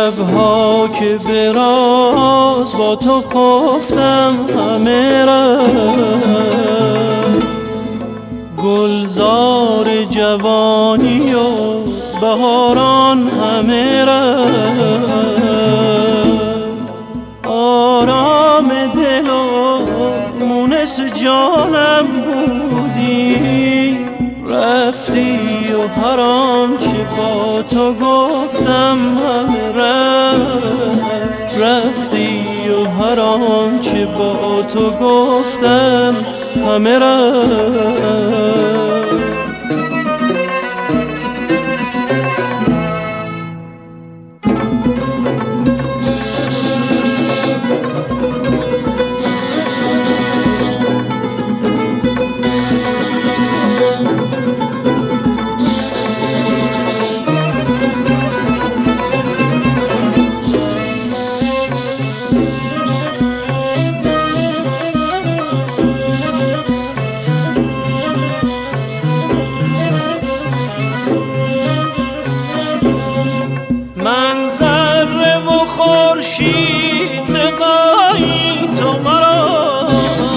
شبها که به راز با تو خفتم همه رفت، گلزار جوانی و بهاران همه رفت. آرام دل و مونس جانم بودی، رفتی و هر آنچه با تو گفتم همه رفت، رفتی و هر آنچه با تو گفتم همه رفت. من ذره و خورشید نگاهی تو مرا،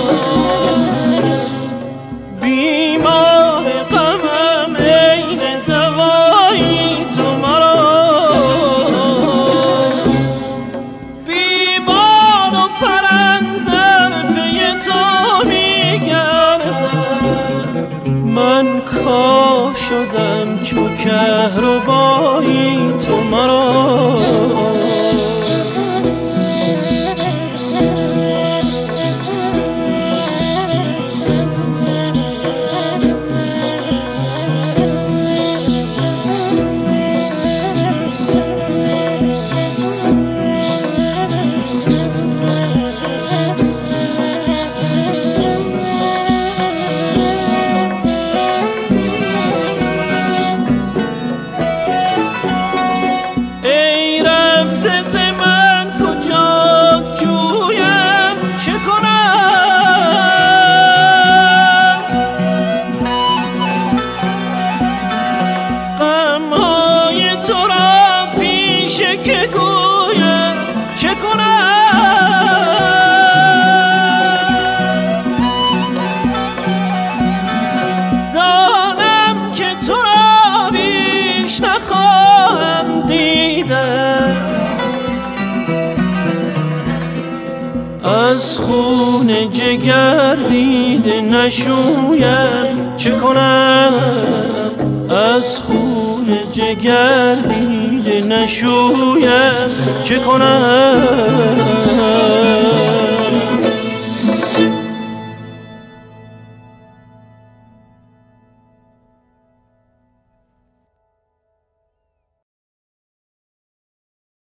بیمار غمم عین دوایی تو مرا، بیمار و پرندر پی تو میگردم، من کاه شدم چو کهربایی تو مرا. دانم که تو را بیش نخواهم دیدن، از خون جگر دیده نشویم چه کنم، از خون جگر دیده نشویم چه کنم.